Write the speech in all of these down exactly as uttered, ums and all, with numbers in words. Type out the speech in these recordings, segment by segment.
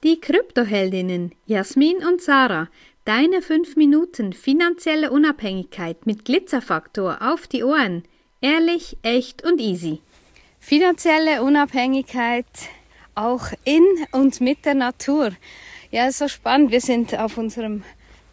die Kryptoheldinnen Jasmin und Sarah. Deine fünf Minuten finanzielle Unabhängigkeit mit Glitzerfaktor auf die Ohren. Ehrlich, echt und easy. Finanzielle Unabhängigkeit auch in und mit der Natur. Ja, so spannend. Wir sind auf unserem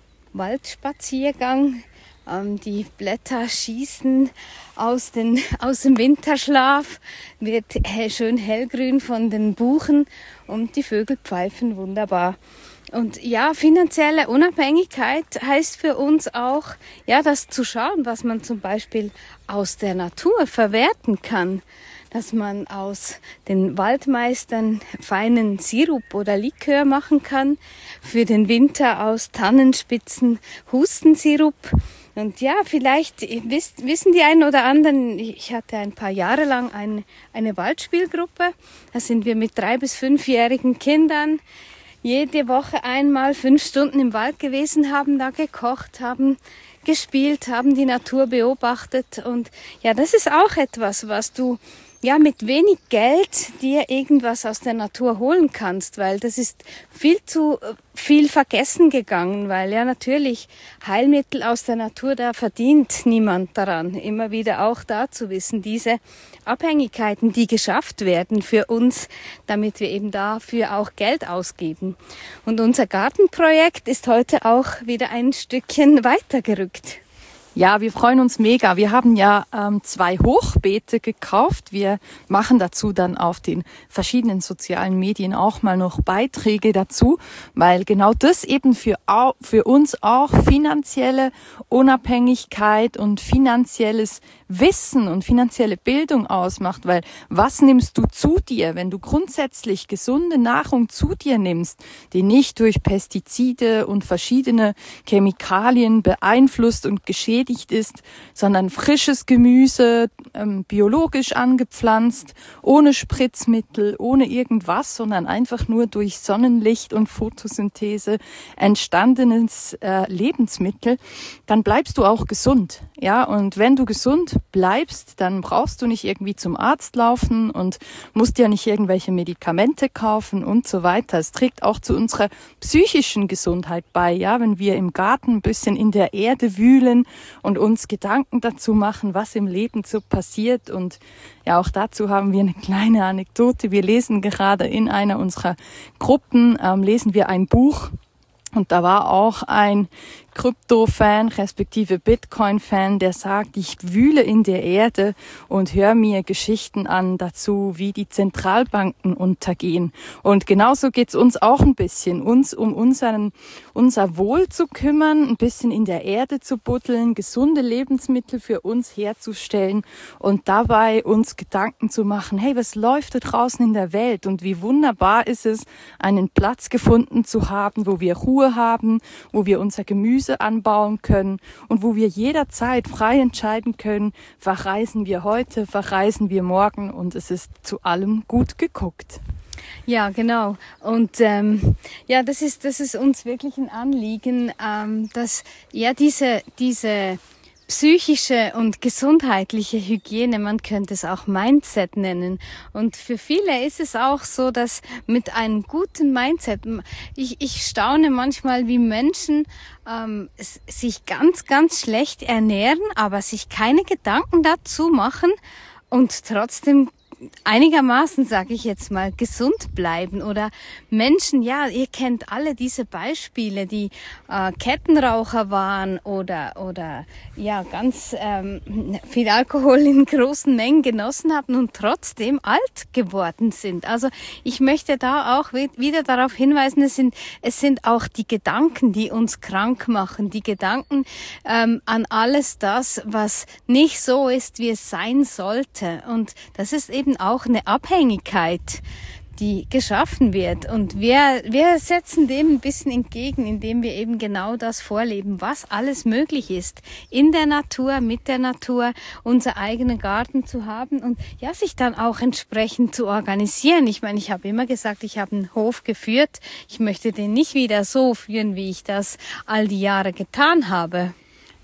Waldspaziergang. Ähm, die Blätter schießen aus, den, aus dem Winterschlaf, wird schön hellgrün von den Buchen und die Vögel pfeifen wunderbar. Und ja, finanzielle Unabhängigkeit heißt für uns auch, ja, das zu schauen, was man zum Beispiel aus der Natur verwerten kann. Dass man aus den Waldmeistern feinen Sirup oder Likör machen kann, für den Winter aus Tannenspitzen Hustensirup. Und ja, vielleicht wisst, wissen die einen oder anderen, ich hatte ein paar Jahre lang ein, eine Waldspielgruppe. Da sind wir mit drei- bis fünfjährigen Kindern jede Woche einmal fünf Stunden im Wald gewesen, haben da gekocht, haben gespielt, haben die Natur beobachtet. Und ja, das ist auch etwas, was du ja mit wenig Geld dir irgendwas aus der Natur holen kannst, weil das ist viel zu viel vergessen gegangen, weil ja natürlich Heilmittel aus der Natur, da verdient niemand daran. Immer wieder auch da zu wissen, diese Abhängigkeiten, die geschafft werden für uns, damit wir eben dafür auch Geld ausgeben. Und unser Gartenprojekt ist heute auch wieder ein Stückchen weitergerückt. Ja, wir freuen uns mega. Wir haben ja ähm, zwei Hochbeete gekauft. Wir machen dazu dann auf den verschiedenen sozialen Medien auch mal noch Beiträge dazu, weil genau das eben für, au- für uns auch finanzielle Unabhängigkeit und finanzielles Wissen und finanzielle Bildung ausmacht, weil was nimmst du zu dir, wenn du grundsätzlich gesunde Nahrung zu dir nimmst, die nicht durch Pestizide und verschiedene Chemikalien beeinflusst und geschädigt ist, sondern frisches Gemüse, ähm, biologisch angepflanzt, ohne Spritzmittel, ohne irgendwas, sondern einfach nur durch Sonnenlicht und Photosynthese entstandenes äh, Lebensmittel, dann bleibst du auch gesund. Ja, und wenn du gesund bleibst, dann brauchst du nicht irgendwie zum Arzt laufen und musst ja nicht irgendwelche Medikamente kaufen und so weiter. Es trägt auch zu unserer psychischen Gesundheit bei, ja, wenn wir im Garten ein bisschen in der Erde wühlen und uns Gedanken dazu machen, was im Leben so passiert. Und ja, auch dazu haben wir eine kleine Anekdote. Wir lesen gerade in einer unserer Gruppen, ähm, lesen wir ein Buch. Und da war auch ein Krypto-Fan, respektive Bitcoin-Fan, der sagt, ich wühle in der Erde und höre mir Geschichten an dazu, wie die Zentralbanken untergehen. Und genauso geht's uns auch ein bisschen, uns um unseren, unser Wohl zu kümmern, ein bisschen in der Erde zu buddeln, gesunde Lebensmittel für uns herzustellen und dabei uns Gedanken zu machen, hey, was läuft da draußen in der Welt und wie wunderbar ist es, einen Platz gefunden zu haben, wo wir Ruhe haben, wo wir unser Gemüse anbauen können und wo wir jederzeit frei entscheiden können, verreisen wir heute, verreisen wir morgen und es ist zu allem gut geguckt. Ja, genau. Und ähm, ja, das ist das ist uns wirklich ein Anliegen, ähm, dass ja diese diese psychische und gesundheitliche Hygiene, man könnte es auch Mindset nennen. Und für viele ist es auch so, dass mit einem guten Mindset, ich, ich staune manchmal, wie Menschen ähm, sich ganz, ganz schlecht ernähren, aber sich keine Gedanken dazu machen und trotzdem einigermaßen, sage ich jetzt mal, gesund bleiben oder Menschen, ja, ihr kennt alle diese Beispiele, die äh, Kettenraucher waren oder oder ja ganz ähm, viel Alkohol in großen Mengen genossen hatten und trotzdem alt geworden sind. Also ich möchte da auch wieder darauf hinweisen, es sind es sind auch die Gedanken, die uns krank machen, die Gedanken ähm, an alles das, was nicht so ist, wie es sein sollte. Und das ist eben auch eine Abhängigkeit, die geschaffen wird. Und wir, wir setzen dem ein bisschen entgegen, indem wir eben genau das vorleben, was alles möglich ist, in der Natur, mit der Natur, unser eigenen Garten zu haben und ja, sich dann auch entsprechend zu organisieren. Ich meine, ich habe immer gesagt, ich habe einen Hof geführt. Ich möchte den nicht wieder so führen, wie ich das all die Jahre getan habe.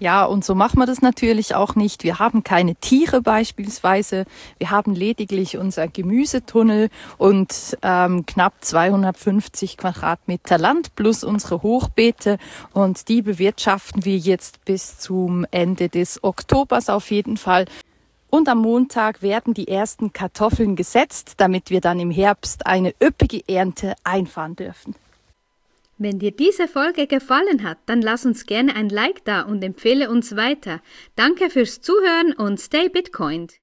Ja, und so machen wir das natürlich auch nicht. Wir haben keine Tiere beispielsweise. Wir haben lediglich unser Gemüsetunnel und ähm, knapp zweihundertfünfzig Quadratmeter Land plus unsere Hochbeete. Und die bewirtschaften wir jetzt bis zum Ende des Oktobers auf jeden Fall. Und am Montag werden die ersten Kartoffeln gesetzt, damit wir dann im Herbst eine üppige Ernte einfahren dürfen. Wenn dir diese Folge gefallen hat, dann lass uns gerne ein Like da und empfehle uns weiter. Danke fürs Zuhören und stay Bitcoined!